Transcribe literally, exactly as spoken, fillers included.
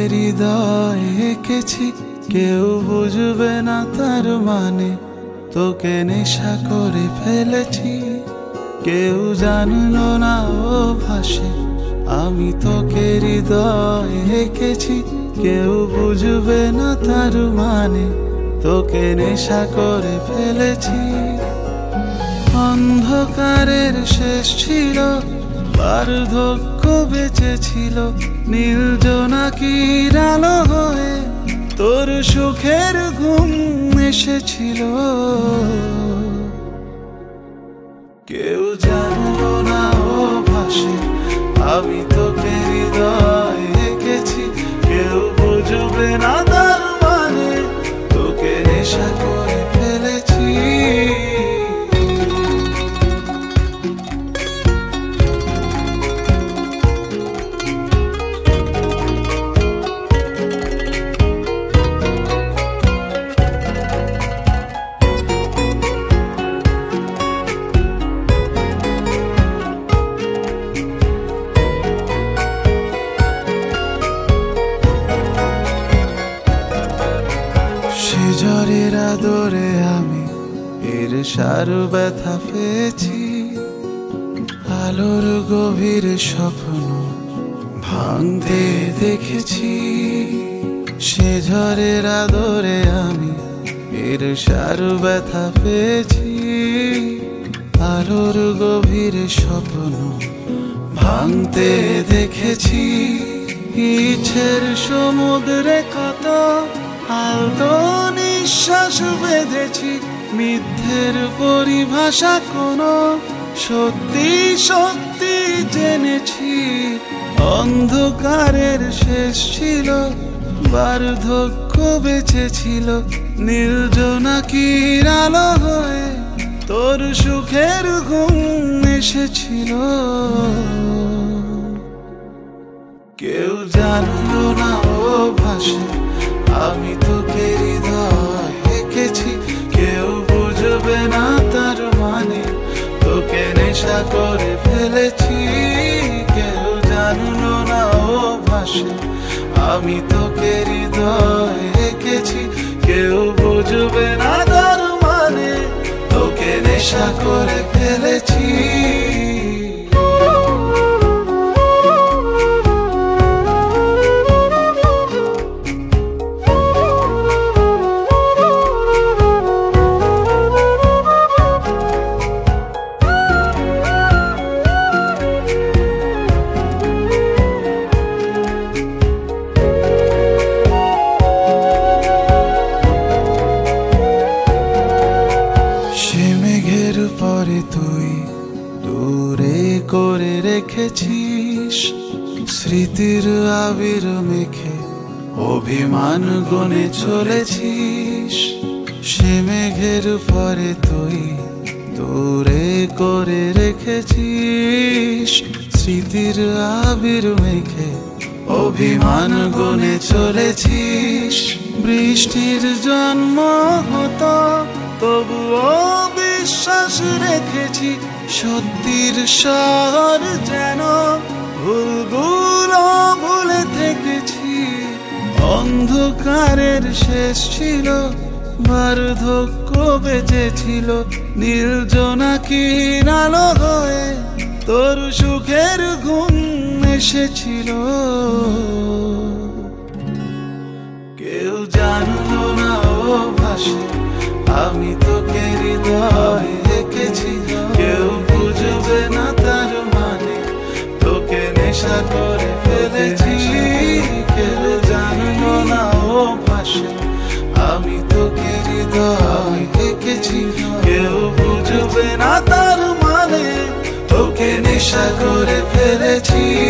হৃদয়ে এঁকেছি, কেউ বুঝবে না তার মানে। তোকে নেশা করে ফেলেছি, কেউ জানলো না ও ভাসে। আমি তোকে হৃদয়ে এঁকেছি, কেউ বুঝবে না তার মানে। তোকে নেশা করে ফেলেছি। অন্ধকারের শেষ ছিল, বার্ধক্য বেঁচে ছিল, নীল জোনাকির আলো হয়ে তোর সুখের ঘুম এসেছিল। কেউ জানলো না ও ভাসে, আমি তোকে হৃদয়ে এঁকেছি, কেউ বুঝবে না তার মানে। তোকে নেশা করে ফেলেছি। ঝড়ের আদরে আমি ঈর্ষার ব্যথা পেয়েছি, আলোর গভীর স্বপ্ন ভাঙতে দেখেছি। সে ঝড়ের আদরে আমি ঈর্ষার ব্যথা পেয়েছি, আলোর গভীর স্বপ্ন ভাঙতে দেখেছি। ইচ্ছের সমুদ্রে কত আলতো নিঃশ্বাস বেঁধেছি, মিথ্যের পরিভাষা কোনো সত্যি সত্যি জেনেছি। অন্ধকারের শেষ ছিল, বার্ধক্য বেঁচে ছিল, নীল জোনাকির আলো হয়ে তোর সুখের ঘুম এসেছিল। কেউ জানলো না ও ভাসে, আমি তোকে হৃদয়ে এঁকেছি, কেউ বুঝবে না তার মানে। তোকে নেশা করে ফেলেছি। কেউ জানলো না ও ভাসে, আমি তোকে হৃদয়ে এঁকেছি, কেউ বুঝবে না তার মানে। তোকে নেশা করে ফেলেছি। পরে তুই দূরে করে রেখেছিস, স্মৃতির আবির মেখে অভিমান গুনে চলেছিস। সে মেঘের পরে তুই দূরে করে রেখেছিস, স্মৃতির আবির মেখে অভিমান গুনে চলেছিস। বৃষ্টির জন্ম হতো তবুও বিশ্বাস রেখেছি, সত্যির শহর যেন ভুলগুলো ভুলে থেকেছি। অন্ধকারের শেষ ছিল, বার্ধক্য বেঁচে ছিল, নীল জোনাকির আলো হয়ে তোর সুখের ঘুম এসেছিল। কেউ জানলো না ও ভাসে, আমি তোকে হৃদয়ে এঁকেছি, কেউ বুঝবে না তার মানে। তোকে নেশা করে ফেলেছি। কেউ জানলো না ও ভাসে, আমি তোকে হৃদয়ে এঁকেছি, কেউ বুঝবে না তার মানে। তোকে নেশা করে ফেলেছি।